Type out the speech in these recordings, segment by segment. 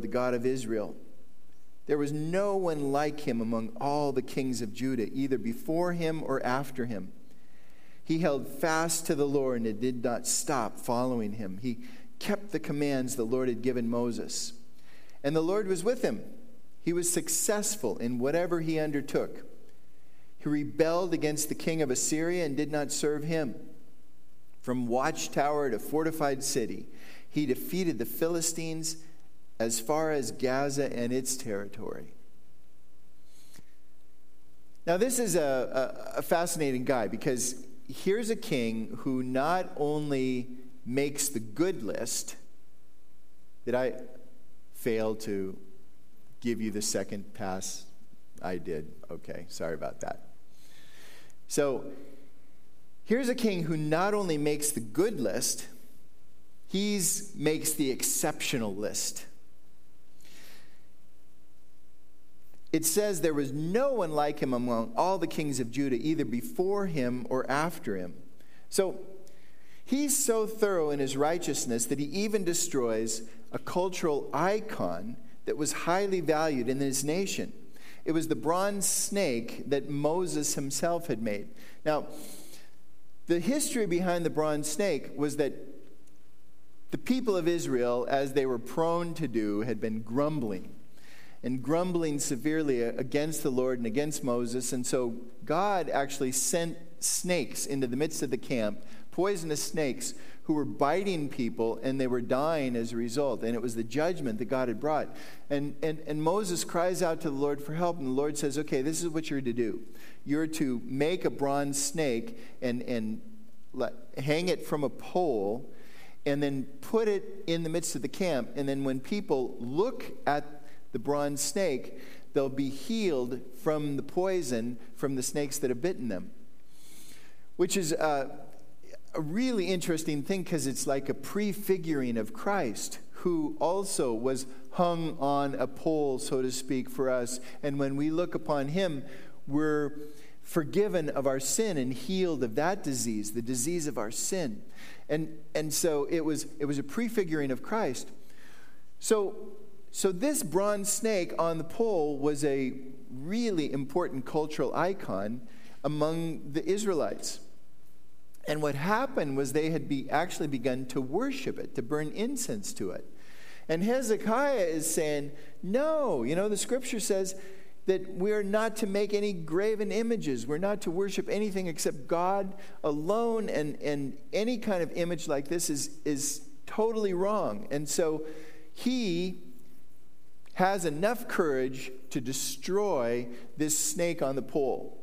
the God of Israel. There was no one like him among all the kings of Judah, either before him or after him. He held fast to the Lord and did not stop following him. He kept the commands the Lord had given Moses. And the Lord was with him. He was successful in whatever he undertook. He rebelled against the king of Assyria and did not serve him. From watchtower to fortified city, he defeated the Philistines as far as Gaza and its territory. Now, this is a fascinating guy, because here's a king who not only makes the good list. Did I fail to give you the second pass? I did. Okay, sorry about that. So, here's a king who not only makes the good list, he makes the exceptional list. It says there was no one like him among all the kings of Judah, either before him or after him. So he's so thorough in his righteousness that he even destroys a cultural icon that was highly valued in his nation. It was the bronze snake that Moses himself had made. Now, the history behind the bronze snake was that the people of Israel, as they were prone to do, had been grumbling severely against the Lord and against Moses. And so God actually sent snakes into the midst of the camp, poisonous snakes, who were biting people, and they were dying as a result. And it was the judgment that God had brought. And Moses cries out to the Lord for help, and the Lord says, okay, this is what you're to do. You're to make a bronze snake and hang it from a pole, and then put it in the midst of the camp. And then when people look at the bronze snake, they'll be healed from the poison from the snakes that have bitten them. Which is a really interesting thing, because it's like a prefiguring of Christ, who also was hung on a pole, so to speak, for us. And when we look upon him, we're forgiven of our sin and healed of that disease, the disease of our sin. And so it was a prefiguring of Christ. So this bronze snake on the pole was a really important cultural icon among the Israelites. And what happened was they had actually begun to worship it, to burn incense to it. And Hezekiah is saying, no, the scripture says that we're not to make any graven images. We're not to worship anything except God alone, and any kind of image like this is totally wrong. And so he has enough courage to destroy this snake on the pole.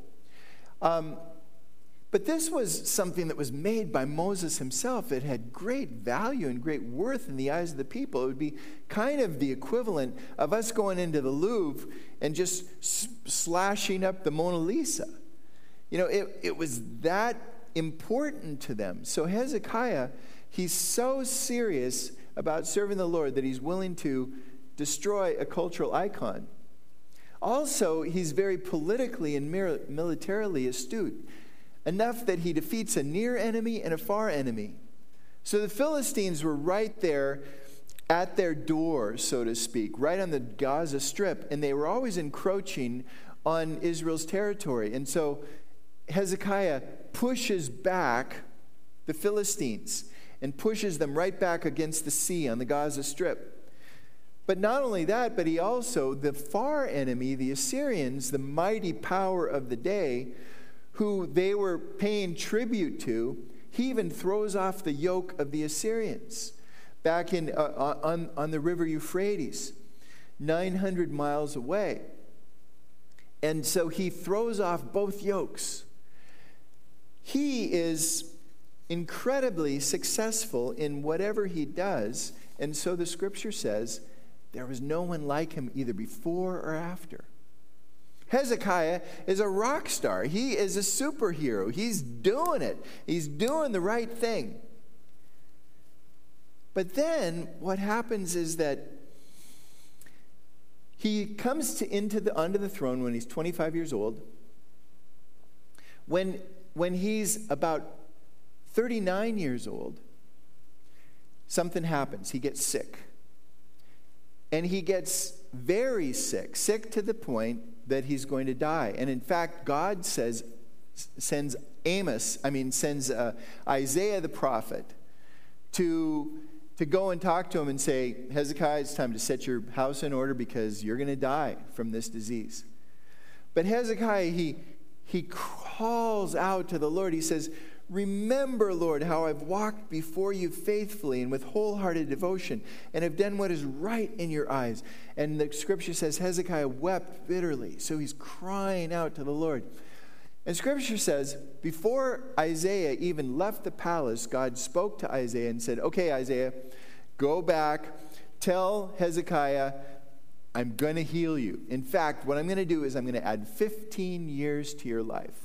But this was something that was made by Moses himself. It had great value and great worth in the eyes of the people. It would be kind of the equivalent of us going into the Louvre and just slashing up the Mona Lisa. It was that important to them. So Hezekiah, he's so serious about serving the Lord that he's willing to destroy a cultural icon. Also, he's very politically and militarily astute, enough that he defeats a near enemy and a far enemy. So the Philistines were right there at their door, so to speak, right on the Gaza Strip, and they were always encroaching on Israel's territory. And so Hezekiah pushes back the Philistines and pushes them right back against the sea on the Gaza Strip. But not only that, but he also, the far enemy, the Assyrians, the mighty power of the day, who they were paying tribute to, he even throws off the yoke of the Assyrians back on the river Euphrates, 900 miles away. And so he throws off both yokes. He is incredibly successful in whatever he does, and so the scripture says there was no one like him either before or after. Hezekiah is a rock star. He is a superhero. He's doing it. He's doing the right thing. But then what happens is that he comes onto the throne when he's 25 years old. When he's about 39 years old, something happens. He gets sick. And he gets very sick, sick to the point that he's going to die. And in fact, God sends Isaiah the prophet to go and talk to him and say, Hezekiah, it's time to set your house in order because you're going to die from this disease. But Hezekiah, he calls out to the Lord. He says, remember, Lord, how I've walked before you faithfully and with wholehearted devotion, and have done what is right in your eyes. And the scripture says Hezekiah wept bitterly. So he's crying out to the Lord. And scripture says, before Isaiah even left the palace, God spoke to Isaiah and said, okay, Isaiah, go back, tell Hezekiah, I'm going to heal you. In fact, what I'm going to do is I'm going to add 15 years to your life.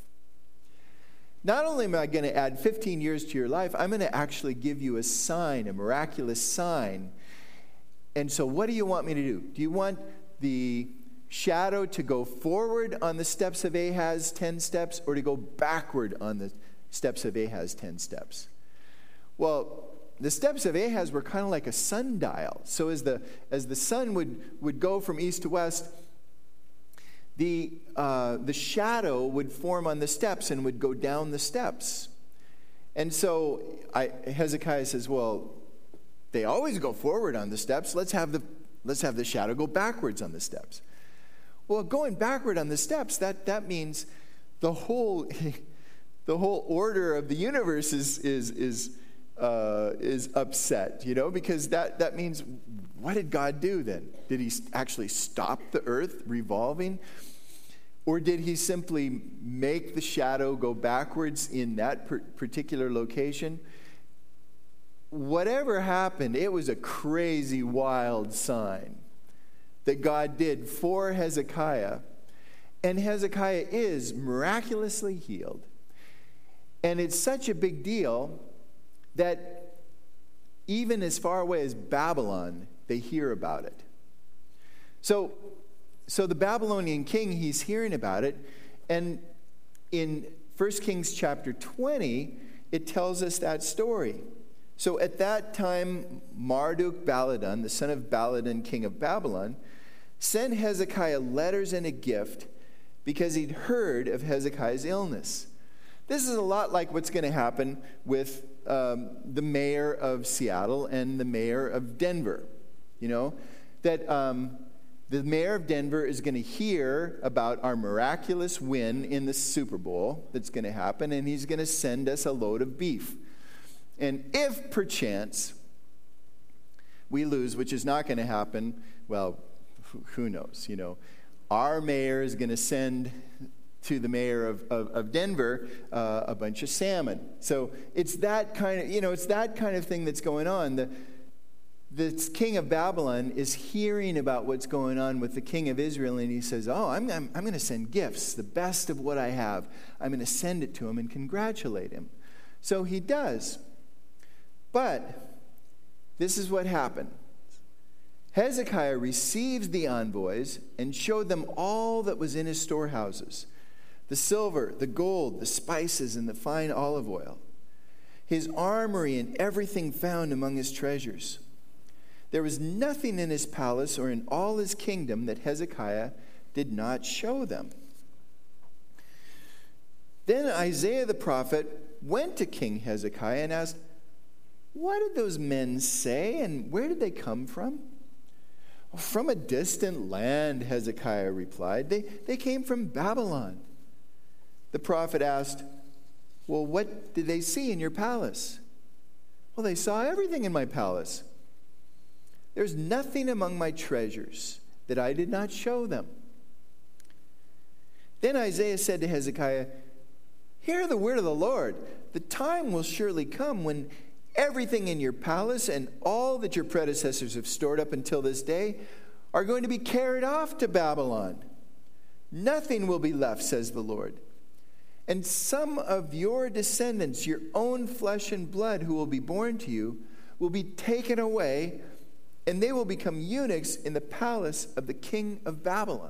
Not only am I going to add 15 years to your life, I'm going to actually give you a sign, a miraculous sign. And so what do you want me to do? Do you want the shadow to go forward on the steps of Ahaz 10 steps, or to go backward on the steps of Ahaz 10 steps? Well, the steps of Ahaz were kind of like a sundial. So as the sun would go from east to west, the shadow would form on the steps and would go down the steps. And so Hezekiah says, well, they always go forward on the steps. Let's have the shadow go backwards on the steps. Well, going backward on the steps, that means the whole order of the universe is upset, because that means, what did God do then? Did he actually stop the earth revolving? Or did he simply make the shadow go backwards in that particular location? Whatever happened, it was a crazy, wild sign that God did for Hezekiah. And Hezekiah is miraculously healed. And it's such a big deal that even as far away as Babylon, they hear about it. So the Babylonian king, he's hearing about it. And in 1 Kings chapter 20, it tells us that story. So at that time, Marduk-Baladan, the son of Baladan, king of Babylon, sent Hezekiah letters and a gift because he'd heard of Hezekiah's illness. This is a lot like what's going to happen with the mayor of Seattle and the mayor of Denver. That the mayor of Denver is going to hear about our miraculous win in the Super Bowl that's going to happen, and he's going to send us a load of beef. And if perchance we lose, which is not going to happen, well, who knows? Our mayor is going to send to the mayor of Denver a bunch of salmon. So it's that kind of thing that's going on. The king of Babylon is hearing about what's going on with the king of Israel, and he says, I'm going to send gifts, the best of what I have. I'm going to send it to him and congratulate him. So he does. But this is what happened. Hezekiah receives the envoys and showed them all that was in his storehouses, the silver, the gold, the spices, and the fine olive oil, his armory and everything found among his treasures. There was nothing in his palace or in all his kingdom that Hezekiah did not show them. Then Isaiah the prophet went to King Hezekiah and asked, what did those men say, and where did they come from? From a distant land, Hezekiah replied. They came from Babylon. The prophet asked, well, what did they see in your palace? Well, they saw everything in my palace. There's nothing among my treasures that I did not show them. Then Isaiah said to Hezekiah, hear the word of the Lord. The time will surely come when everything in your palace and all that your predecessors have stored up until this day are going to be carried off to Babylon. Nothing will be left, says the Lord. And some of your descendants, your own flesh and blood, who will be born to you, will be taken away, and they will become eunuchs in the palace of the king of Babylon.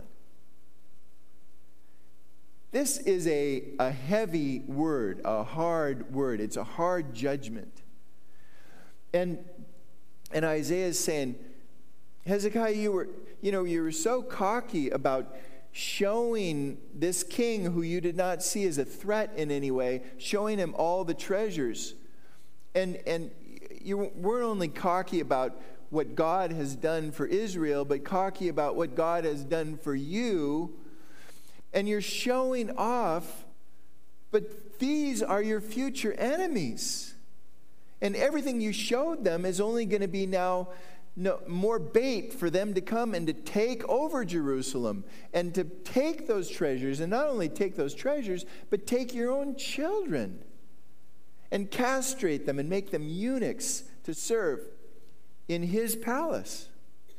This is a heavy word, a hard word. It's a hard judgment. And Isaiah is saying, Hezekiah, you were so cocky about showing this king who you did not see as a threat in any way, showing him all the treasures. And you weren't only cocky about what God has done for Israel, but cocky about what God has done for you. And you're showing off, but these are your future enemies. And everything you showed them is only going to be now more bait for them to come and to take over Jerusalem and to take those treasures, and not only take those treasures, but take your own children and castrate them and make them eunuchs to serve in his palace.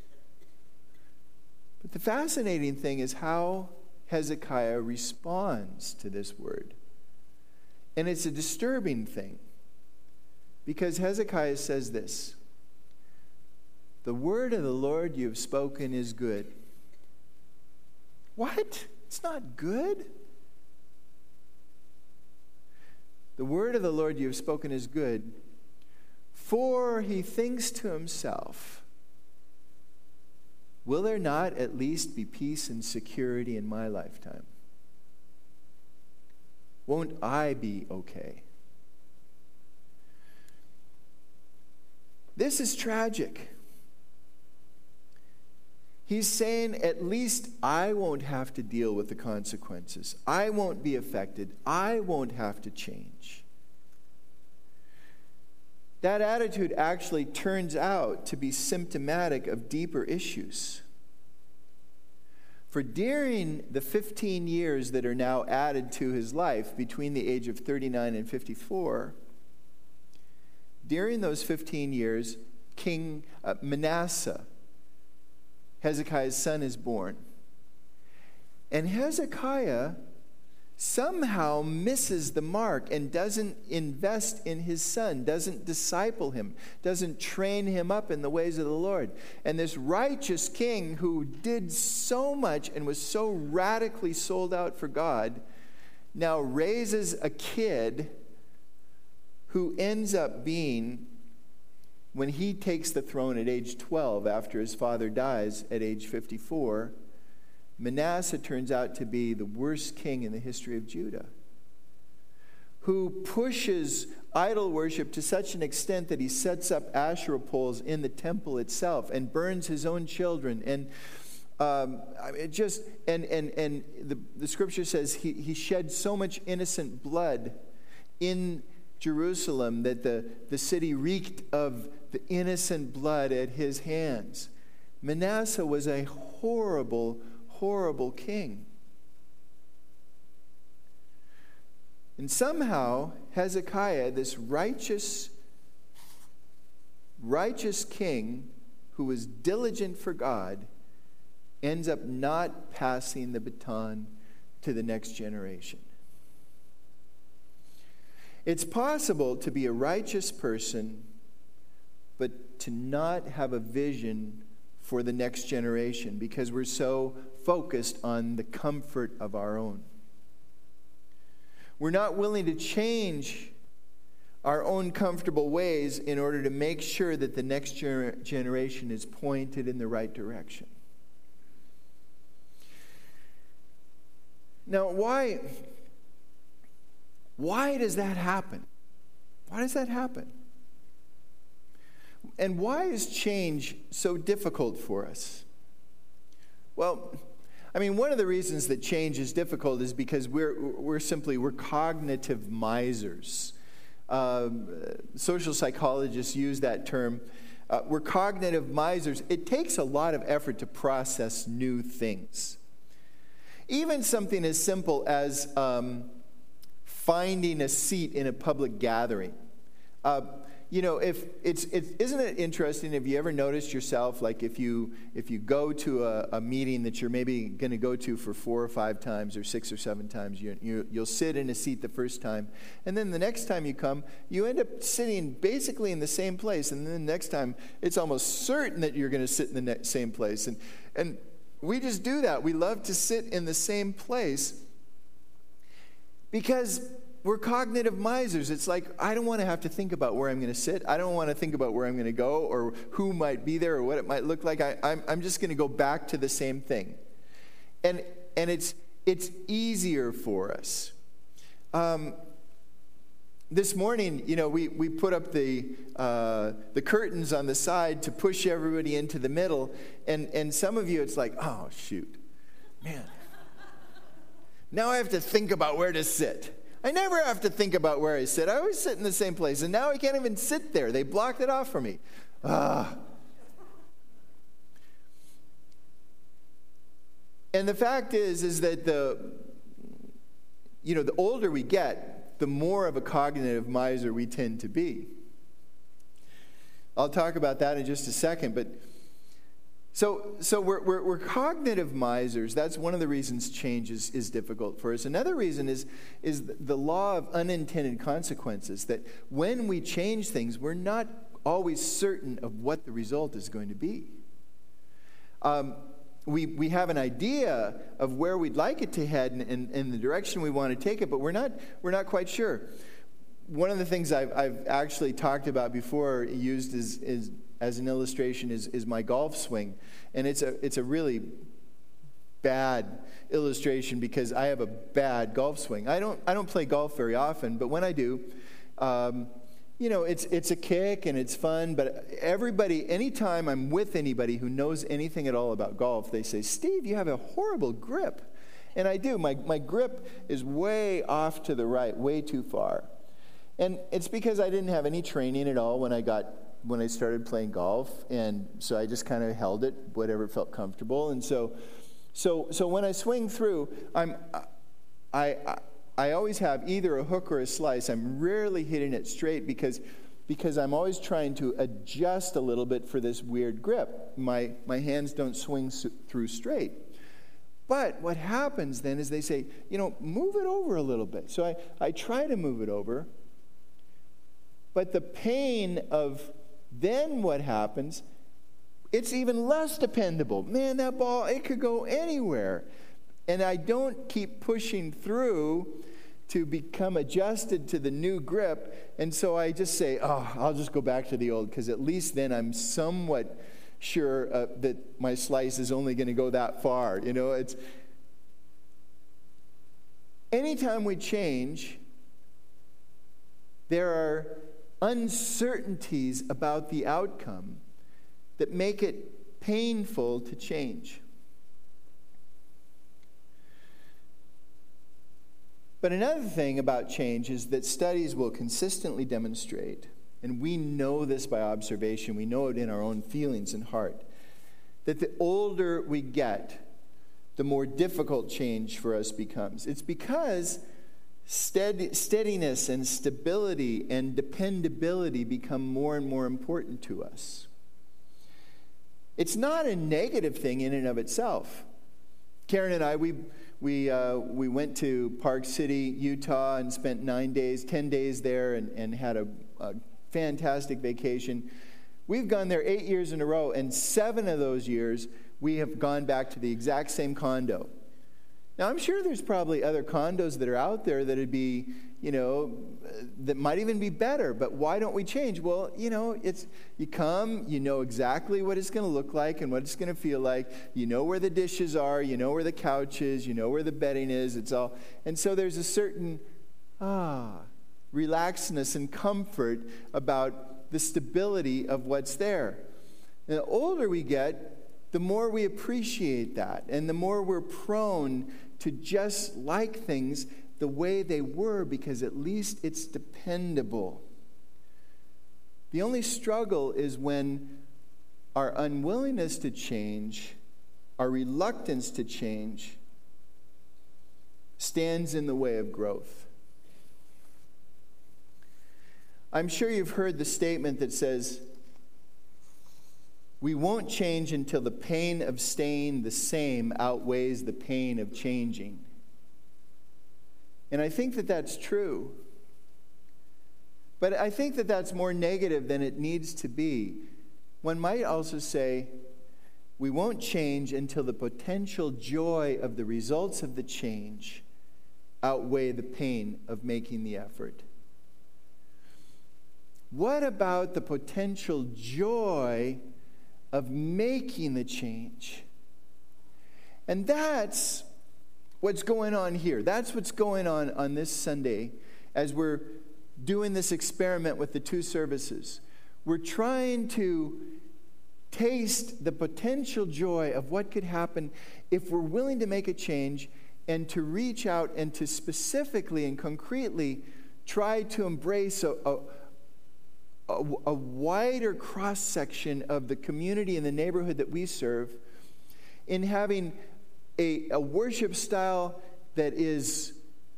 But the fascinating thing is how Hezekiah responds to this word. And it's a disturbing thing, because Hezekiah says this: "The word of the Lord you have spoken is good." What? It's not good? "The word of the Lord you have spoken is good, for he thinks to himself, will there not at least be peace and security in my lifetime? Won't I be okay?" This is tragic. He's saying, at least I won't have to deal with the consequences. I won't be affected. I won't have to change. That attitude actually turns out to be symptomatic of deeper issues. For during the 15 years that are now added to his life between the age of 39 and 54, during those 15 years, King Manasseh, Hezekiah's son, is born. And Hezekiah somehow misses the mark and doesn't invest in his son, doesn't disciple him, doesn't train him up in the ways of the Lord. And this righteous king who did so much and was so radically sold out for God now raises a kid who ends up being, when he takes the throne at age 12 after his father dies at age 54, Manasseh turns out to be the worst king in the history of Judah, who pushes idol worship to such an extent that he sets up Asherah poles in the temple itself and burns his own children. And the scripture says he shed so much innocent blood in Jerusalem that the city reeked of the innocent blood at his hands. Manasseh was a horrible king. And somehow Hezekiah, this righteous king who was diligent for God, ends up not passing the baton to the next generation. It's possible to be a righteous person, but to not have a vision for the next generation because we're so focused on the comfort of our own. We're not willing to change our own comfortable ways in order to make sure that the next generation is pointed in the right direction. Now, why does that happen? Why does that happen? And why is change so difficult for us? Well, I mean, one of the reasons that change is difficult is because we're cognitive misers. Social psychologists use that term. We're cognitive misers. It takes a lot of effort to process new things. Even something as simple as finding a seat in a public gathering. Isn't it interesting? Have you ever noticed yourself, like if you go to a meeting that you're maybe going to go to for 4 or 5 times or 6 or 7 times, you'll sit in a seat the first time, and then the next time you come, you end up sitting basically in the same place, and then the next time it's almost certain that you're going to sit in the same place, and we just do that. We love to sit in the same place because we're cognitive misers. It's like, I don't want to have to think about where I'm going to sit. I don't want to think about where I'm going to go or who might be there or what it might look like. I'm just going to go back to the same thing. And it's easier for us. This morning, we put up the curtains on the side to push everybody into the middle. And some of you, it's like, oh, shoot, man. Now I have to think about where to sit. I never have to think about where I sit. I always sit in the same place. And now I can't even sit there. They blocked it off for me. And the fact is that the older we get, the more of a cognitive miser we tend to be. I'll talk about that in just a second, but so we're cognitive misers. That's one of the reasons change is difficult for us. Another reason is the law of unintended consequences, that when we change things, we're not always certain of what the result is going to be. We have an idea of where we'd like it to head and the direction we want to take it, but we're not quite sure. One of the things I've actually talked about before, used as an illustration, is my golf swing, and it's a really bad illustration because I have a bad golf swing. I don't play golf very often, but when I do, it's a kick and it's fun. But anytime I'm with anybody who knows anything at all about golf, they say, "Steve, you have a horrible grip," and I do. My grip is way off to the right, way too far. And it's because I didn't have any training at all when I started playing golf, and so I just kind of held it, whatever felt comfortable. And so when I swing through, I always have either a hook or a slice. I'm rarely hitting it straight because I'm always trying to adjust a little bit for this weird grip. My hands don't swing through straight. But what happens then is they say, move it over a little bit. So I try to move it over. But the pain of then what happens, it's even less dependable. Man, that ball, it could go anywhere. And I don't keep pushing through to become adjusted to the new grip. And so I just say, I'll just go back to the old, because at least then I'm somewhat sure that my slice is only going to go that far. It's anytime we change, there are uncertainties about the outcome that make it painful to change. But another thing about change is that studies will consistently demonstrate, and we know this by observation, we know it in our own feelings and heart, that the older we get, the more difficult change for us becomes. It's because steadiness and stability and dependability become more and more important to us. It's not a negative thing in and of itself. Karen and I, we went to Park City, Utah, and spent 10 days there, and had a fantastic vacation. We've gone there 8 years in a row, and 7 of those years we have gone back to the exact same condo. Now, I'm sure there's probably other condos that are out there that would be, that might even be better, but why don't we change? Well, you come, you know exactly what it's going to look like and what it's going to feel like. You know where the dishes are, you know where the couch is, you know where the bedding is, and so there's a certain, relaxedness and comfort about the stability of what's there. And the older we get, the more we appreciate that, and the more we're prone to just like things the way they were, because at least it's dependable. The only struggle is when our unwillingness to change, our reluctance to change, stands in the way of growth. I'm sure you've heard the statement that says, "We won't change until the pain of staying the same outweighs the pain of changing." And I think that that's true. But I think that that's more negative than it needs to be. One might also say, we won't change until the potential joy of the results of the change outweigh the pain of making the effort? What about the potential joy of making the change? And that's what's going on here. That's what's going on this Sunday as we're doing this experiment with the two services. We're trying to taste the potential joy of what could happen if we're willing to make a change and to reach out and to specifically and concretely try to embrace a wider cross-section of the community and the neighborhood that we serve, in having a worship style that's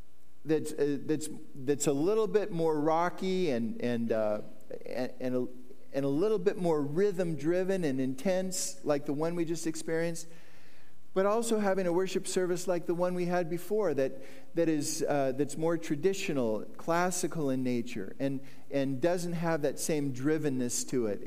a little bit more rocky and a little bit more rhythm-driven and intense, like the one we just experienced, but also having a worship service like the one we had before that's more traditional, classical in nature, and doesn't have that same drivenness to it.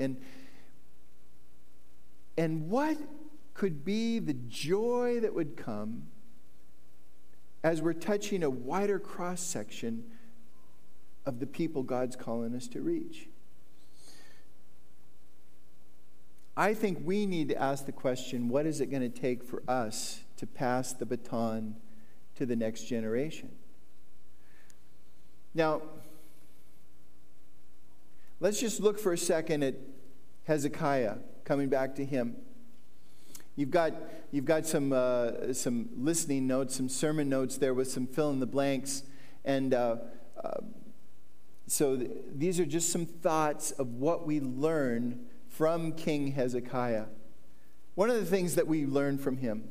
And what could be the joy that would come as we're touching a wider cross-section of the people God's calling us to reach? I think we need to ask the question, what is it going to take for us to pass the baton to the next generation? Now, let's just look for a second at Hezekiah, coming back to him. You've got some listening notes, some sermon notes there with some fill in the blanks, and so these are just some thoughts of what we learn from King Hezekiah. One of the things that we learn from him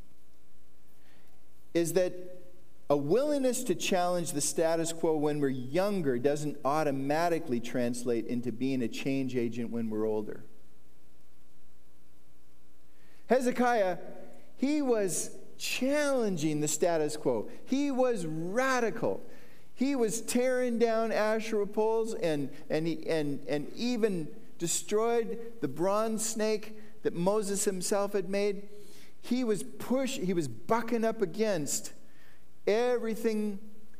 is that a willingness to challenge the status quo when we're younger doesn't automatically translate into being a change agent when we're older. Hezekiah, he was challenging the status quo. He was radical. He was tearing down Asherah poles and even destroyed the bronze snake that Moses himself had made. He was bucking up against everything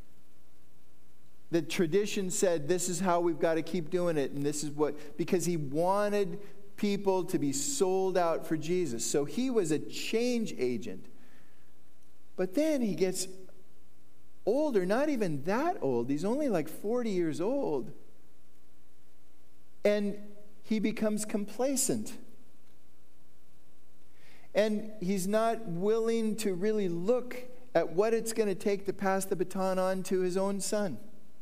that tradition said, this is how we've got to keep doing it, and this is what, because he wanted people to be sold out for Jesus. So he was a change agent. But then he gets older, not even that old. He's only like 40 years old. And he becomes complacent. And he's not willing to really look at what it's going to take to pass the baton on to his own son.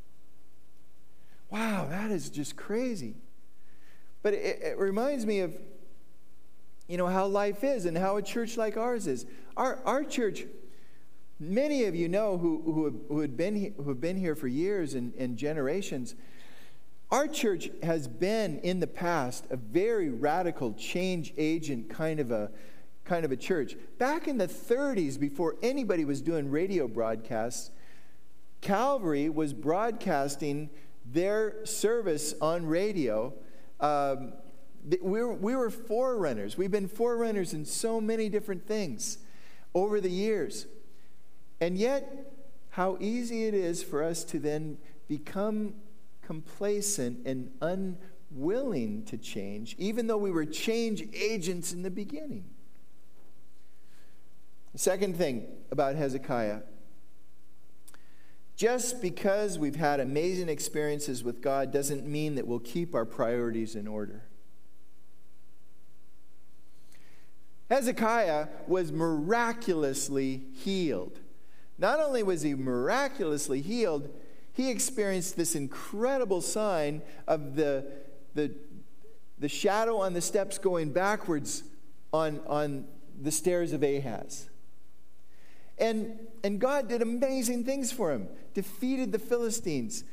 Wow, that is just crazy. But it reminds me of, how life is and how a church like ours is. Our church, many of you know who have been here for years and generations. Our church has been in the past a very radical change agent kind of a church. Back in the 30s, before anybody was doing radio broadcasts, Calvary was broadcasting their service on radio. We were forerunners. We've been forerunners in so many different things over the years. And yet, how easy it is for us to then become complacent and unwilling to change, even though we were change agents in the beginning. The second thing about Hezekiah, just because we've had amazing experiences with God doesn't mean that we'll keep our priorities in order. Hezekiah was miraculously healed. Not only was he miraculously healed, he experienced this incredible sign of the shadow on the steps going backwards on the stairs of Ahaz. And God did amazing things for him. Defeated the Philistines.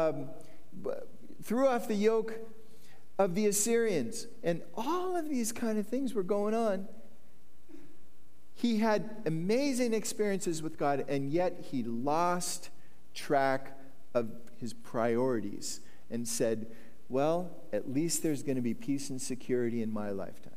Threw off the yoke of the Assyrians. And all of these kind of things were going on. He had amazing experiences with God, and yet he lost track of his priorities and said, well, at least there's going to be peace and security in my lifetime.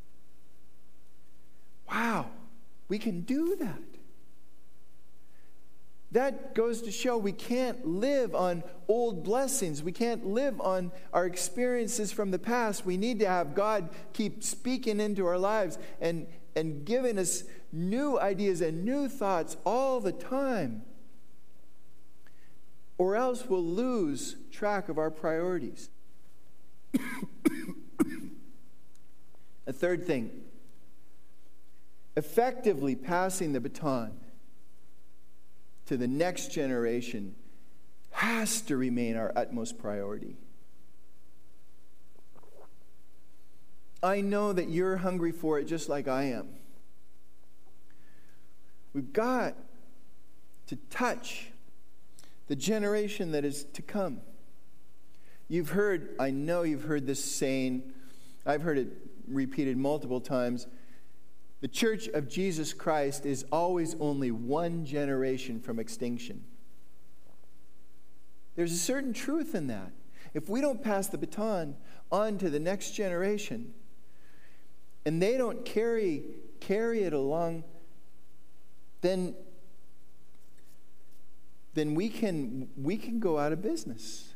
Wow, we can do that. that goes to show we can't live on old blessings. We can't live on our experiences from the past. We need to have God keep speaking into our lives and giving us new ideas and new thoughts all the time. Or else we'll lose track of our priorities. A third thing, effectively passing the baton to the next generation has to remain our utmost priority. I know that you're hungry for it just like I am. We've got to touch the generation that is to come. I know you've heard this saying, I've heard it repeated multiple times. The Church of Jesus Christ is always only one generation from extinction. There's a certain truth in that. If we don't pass the baton on to the next generation, and they don't carry it along, then we can go out of business.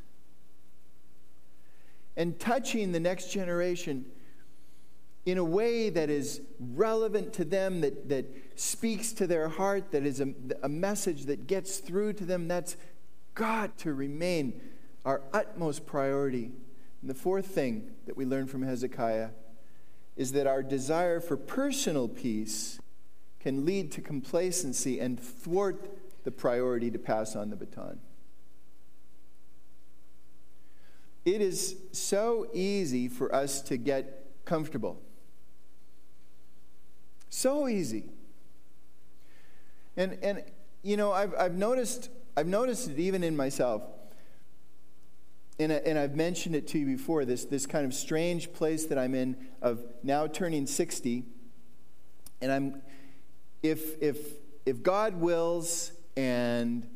And touching the next generation in a way that is relevant to them, that speaks to their heart, that is a message that gets through to them, that's got to remain our utmost priority. And the fourth thing that we learn from Hezekiah is that our desire for personal peace can lead to complacency and thwart the priority to pass on the baton. It is so easy for us to get comfortable. So easy. And you know, I've noticed it even in myself. And I've mentioned it to you before, this kind of strange place that I'm in of now turning 60. And if God wills and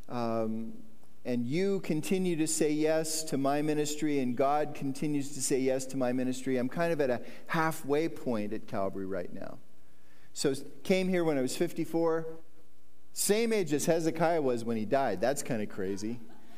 you continue to say yes to my ministry and God continues to say yes to my ministry, I'm kind of at a halfway point at Calvary right now. So came here when I was 54, same age as Hezekiah was when he died. That's kind of crazy.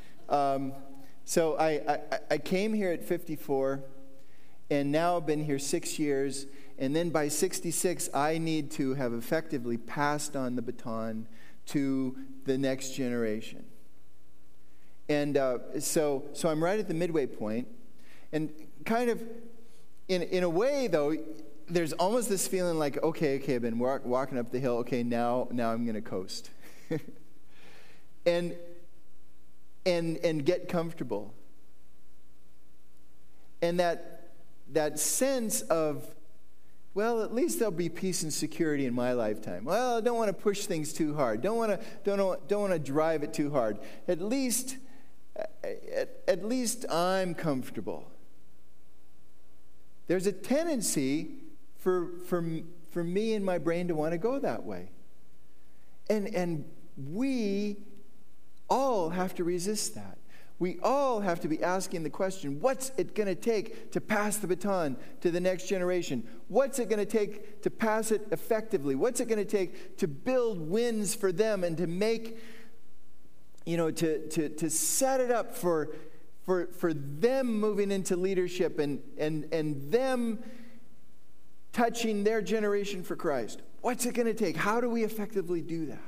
So I came here at 54, and now I've been here 6 years, and then by 66, I need to have effectively passed on the baton to the next generation. And so I'm right at the midway point, and kind of, in a way, though, there's almost this feeling like, okay, I've been walking up the hill, okay, now I'm going to coast. and get comfortable. And that sense of, well, at least there'll be peace and security in my lifetime. Well, I don't want to push things too hard. Don't want to drive it too hard. At least I'm comfortable. There's a tendency for me and my brain to want to go that way. And we all have to resist that. We all have to be asking the question, what's it going to take to pass the baton to the next generation? What's it going to take to pass it effectively? What's it going to take to build wins for them and to make, to set it up for them moving into leadership and them touching their generation for Christ? What's it going to take? How do we effectively do that?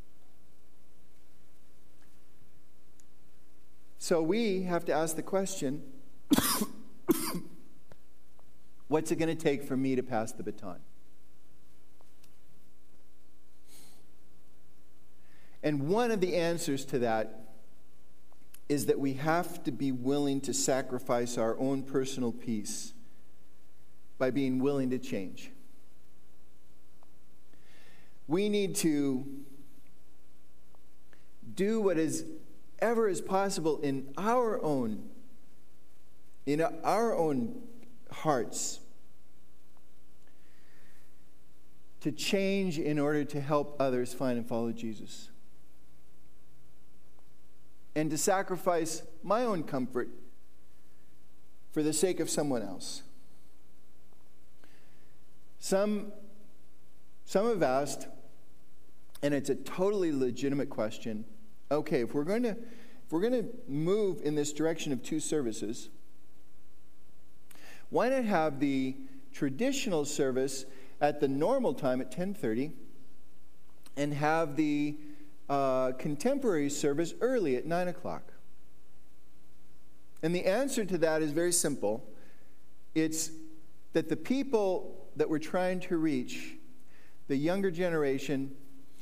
So we have to ask the question, what's it going to take for me to pass the baton? And one of the answers to that is that we have to be willing to sacrifice our own personal peace by being willing to change. We need to do what is ever is possible in our own hearts to change in order to help others find and follow Jesus, and to sacrifice my own comfort for the sake of someone else. Some have asked, And it's a totally legitimate question. Okay, if we're going to move in this direction of two services, why not have the traditional service at the normal time at 10:30 and have the contemporary service early at 9 o'clock? And the answer to that is very simple. It's that the people that we're trying to reach, the younger generation,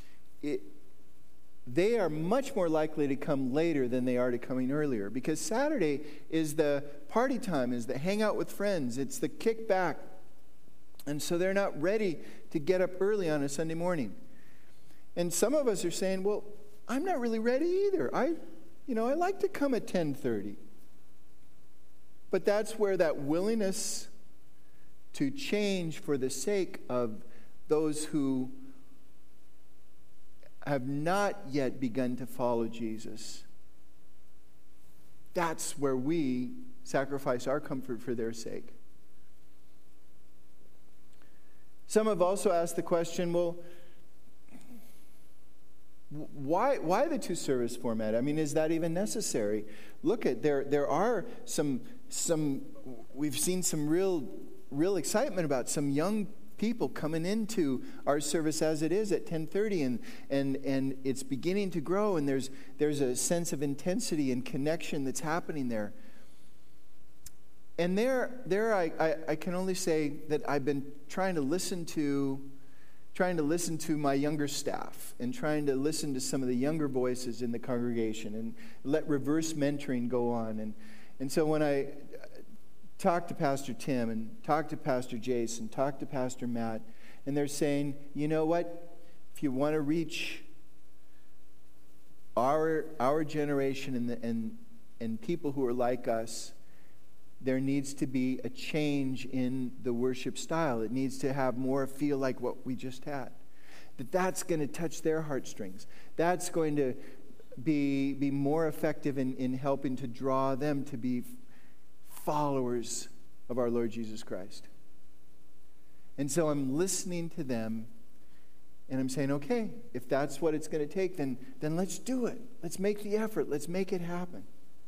they are much more likely to come later than they are to coming earlier, because Saturday is the party time, is the hang out with friends, it's the kickback. And so they're not ready to get up early on a Sunday morning. And some of us are saying, well, I'm not really ready either. I like to come at 10:30. But that's where that willingness to change for the sake of those who have not yet begun to follow Jesus, that's where we sacrifice our comfort for their sake. Some have also asked the question, well, why the two-service format? I mean, is that even necessary? Look at, there are some we've seen some real excitement about some young people coming into our service as it is at 10:30, and it's beginning to grow, and there's a sense of intensity and connection that's happening there. And there I can only say that I've been trying to listen to my younger staff and trying to listen to some of the younger voices in the congregation and let reverse mentoring go on. And so when I talk to Pastor Tim and talk to Pastor Jason, talk to Pastor Matt, and they're saying, you know what, if you want to reach our generation and people who are like us, there needs to be a change in the worship style. It needs to have more feel like what we just had. That's going to touch their heartstrings. That's going to be more effective in helping to draw them to be followers of our Lord Jesus Christ. And so I'm listening to them, and I'm saying, okay, if that's what it's going to take, then let's do it. Let's make the effort. Let's make it happen.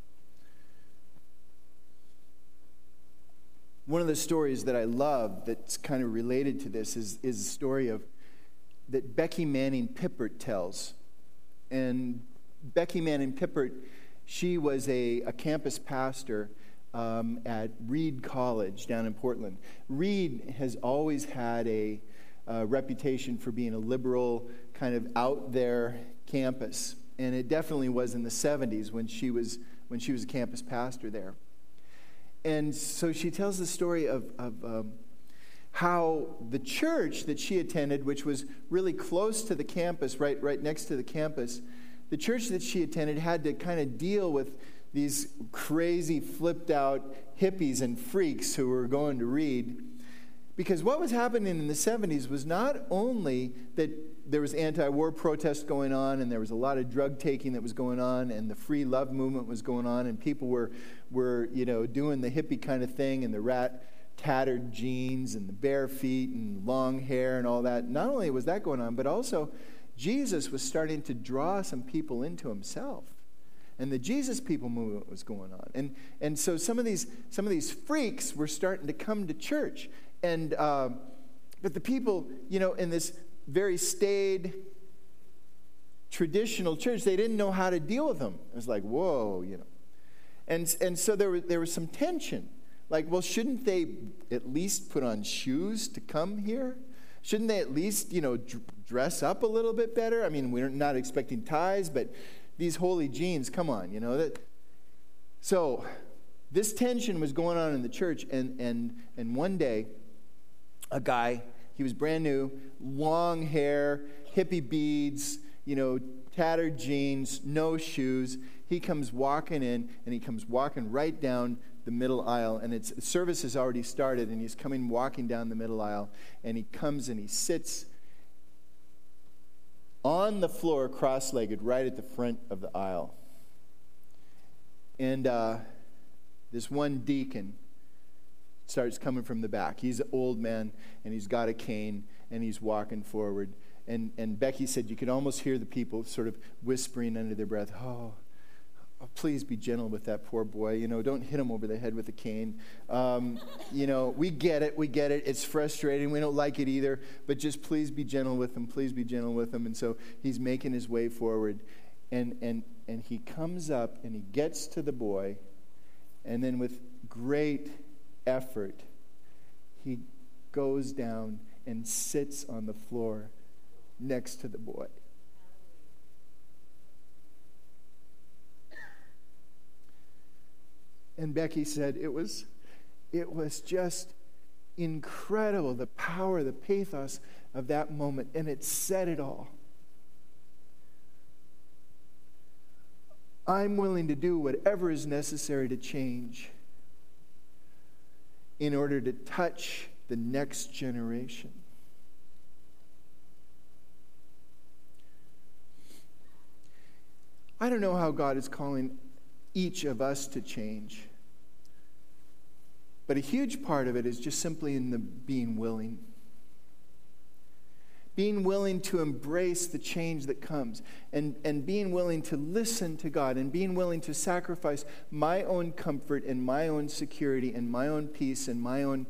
One of the stories that I love that's kind of related to this is a story that Becky Manning Pippert tells. And Becky Manning Pippert, she was a campus pastor at Reed College down in Portland. Reed has always had a reputation for being a liberal, kind of out there campus. And it definitely was in the 70s when she was a campus pastor there. And so she tells the story of how the church that she attended, which was really close to the campus, right next to the campus, the church that she attended had to kind of deal with these crazy, flipped-out hippies and freaks who were going to Reed. Because what was happening in the 70s was not only that there was anti-war protest going on, and there was a lot of drug taking that was going on, and the free love movement was going on, and people were doing the hippie kind of thing, and the tattered jeans and the bare feet and long hair and all that. Not only was that going on, but also Jesus was starting to draw some people into himself. And the Jesus People movement was going on. And so some of these freaks were starting to come to church. And but the people, in this very staid, traditional church, they didn't know how to deal with them. It was like, whoa, And so there was some tension. Like, well, shouldn't they at least put on shoes to come here? Shouldn't they at least, dress up a little bit better? I mean, we're not expecting ties, but these holy jeans, come on, So this tension was going on in the church, and one day, a guy, he was brand new, long hair, hippie beads, tattered jeans, no shoes. He comes walking in, and he comes walking right down the middle aisle, and service has already started, and he's coming walking down the middle aisle, and he comes and he sits on the floor, cross-legged, right at the front of the aisle. And this one deacon starts coming from the back. He's an old man, and he's got a cane, and he's walking forward. And Becky said you could almost hear the people sort of whispering under their breath, oh, please be gentle with that poor boy. Don't hit him over the head with a cane. We get it. It's frustrating. We don't like it either. But just please be gentle with him. Please be gentle with him. And so he's making his way forward. And he comes up and he gets to the boy. And then with great effort, he goes down and sits on the floor next to the boy. And Becky said it was just incredible, the power, the pathos of that moment, and it said it all. I'm willing to do whatever is necessary to change in order to touch the next generation. I don't know how God is calling each of us to change, but a huge part of it is just simply in the being willing. Being willing to embrace the change that comes, and being willing to listen to God, and being willing to sacrifice my own comfort and my own security and my own peace and my own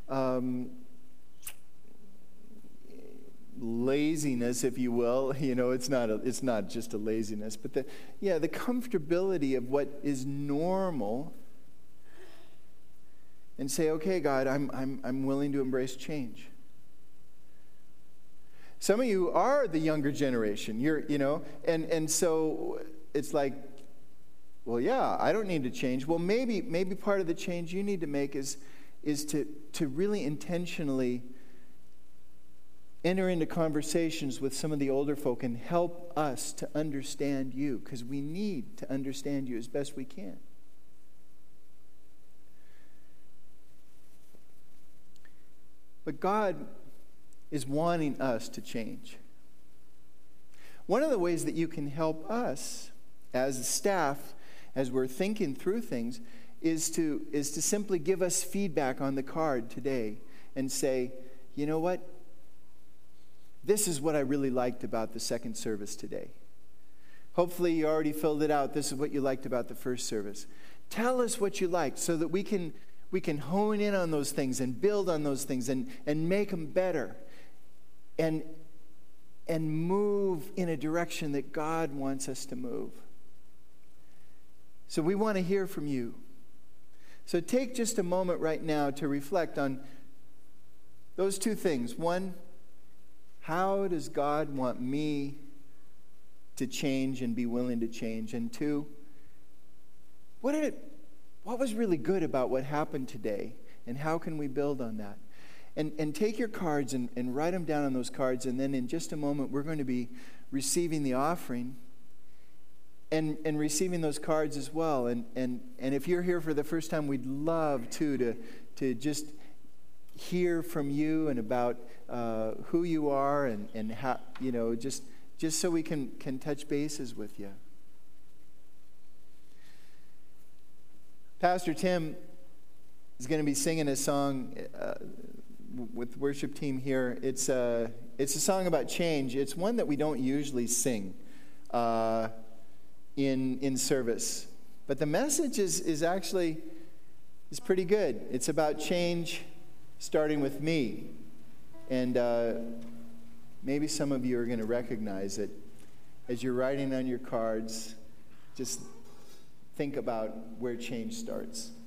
laziness, if you will. It's not just a laziness, but the comfortability of what is normal, and say, okay, God, I'm willing to embrace change. Some of you are the younger generation. And so it's like, well, yeah, I don't need to change. Well, maybe part of the change you need to make is to really intentionally enter into conversations with some of the older folk and help us to understand you, because we need to understand you as best we can. But God is wanting us to change. One of the ways that you can help us as a staff, as we're thinking through things, is to simply give us feedback on the card today and say, you know what? This is what I really liked about the second service today. Hopefully you already filled it out. This is what you liked about the first service. Tell us what you liked so that we can hone in on those things and build on those things and make them better and move in a direction that God wants us to move. So we want to hear from you. So take just a moment right now to reflect on those two things. One, how does God want me to change and be willing to change? And two, what was really good about what happened today, and how can we build on that? And take your cards and write them down on those cards, and then in just a moment we're going to be receiving the offering and receiving those cards as well. And if you're here for the first time, we'd love to just hear from you and about who you are and how, just so we can touch bases with you. Pastor Tim is going to be singing a song with the worship team here. It's a song about change. It's one that we don't usually sing in service, but the message is actually pretty good. It's about change starting with me, and maybe some of you are going to recognize it as you're writing on your cards. Just think about where change starts.